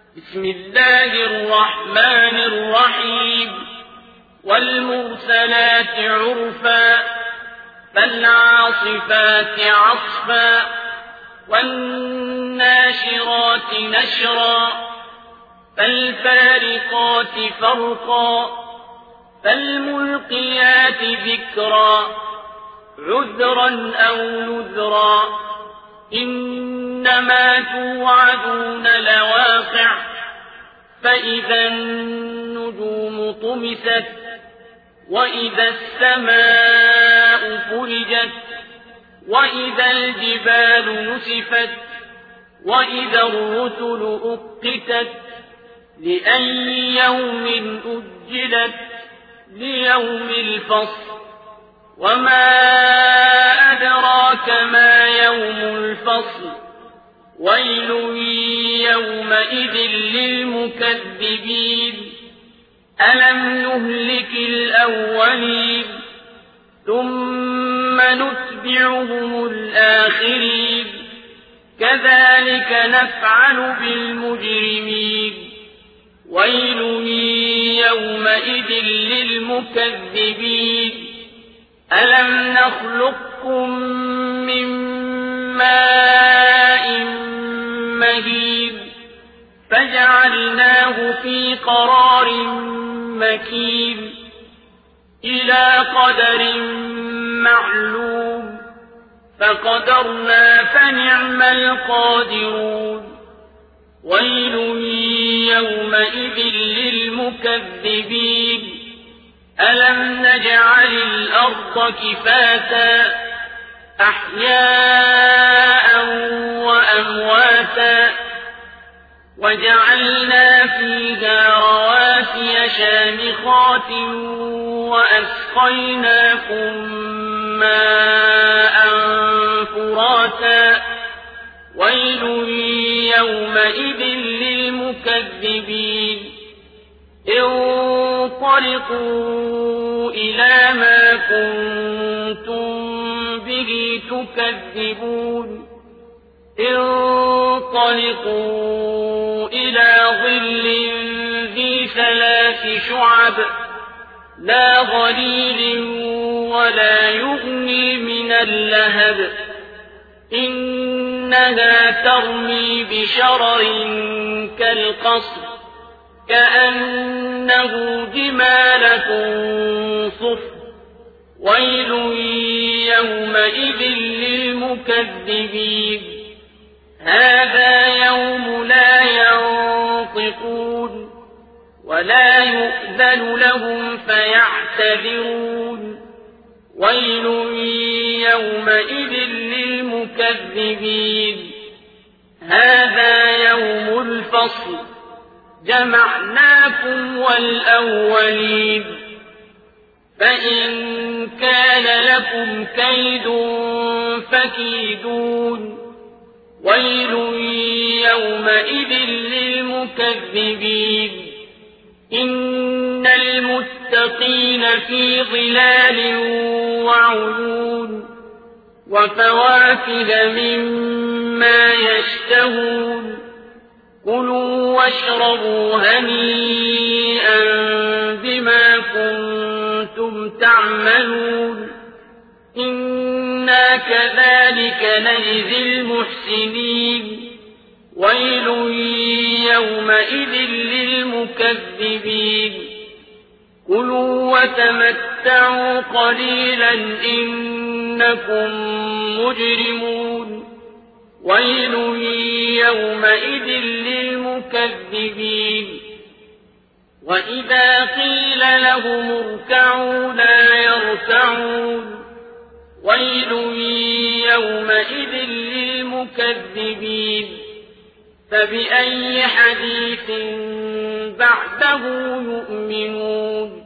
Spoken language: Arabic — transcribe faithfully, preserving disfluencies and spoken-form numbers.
بسم الله الرحمن الرحيم والمرسلات عرفا فالعاصفات عصفا والناشرات نشرا فالفارقات فرقا فالملقيات ذكرا عذرا أو نذرا إنما توعدون لواقع فإذا النجوم طمست وإذا السماء فرجت وإذا الجبال نسفت وإذا الرسل أقتت لأي يوم أجلت ليوم الفصل وما أدراك ما يوم الفصل ويل يومئذ للمكذبين ألم نهلك الأولين ثم نتبعهم الآخرين كذلك نفعل بالمجرمين ويل يومئذ للمكذبين ألم نخلقكم من ماء مهين فجعلناه في قرار مكين إلى قدر معلوم فقدرنا فنعم القادرون ويل يومئذ للمكذبين ألم نجعل الأرض كفاتا أحياء وأمواتا وجعلنا فيها رواسي شامخات وأسقيناكم ماء فراتا ويل يومئذ للمكذبين انطلقوا إلى ما كنتم به تكذبون انطلقوا إلى ظل ذي ثلاث شعب لا ظليل ولا يغني من اللهب إنها ترمي بشرر كالقصر كأنه جمالة صفر ويل يومئذ للمكذبين هذا يوم لا ينطقون ولا يؤذن لهم فيعتذرون ويل يومئذ للمكذبين هذا يوم الفصل جمعناكم والأولين فإن كان لكم كيد فكيدون ويل يومئذ للمكذبين إن المتقين في ظلال وعيون وفواكه مما يشتهون كلوا واشربوا هنيئا بما كنتم تعملون إنا كذلك نجزي المحسنين ويل يومئذ للمكذبين كلوا وتمتعوا قليلا إنكم مجرمون ويل يومئذ للمكذبين وإذا قيل لهم اركعوا لا يركعون ويل يومئذ للمكذبين فبأي حديث بعده يؤمنون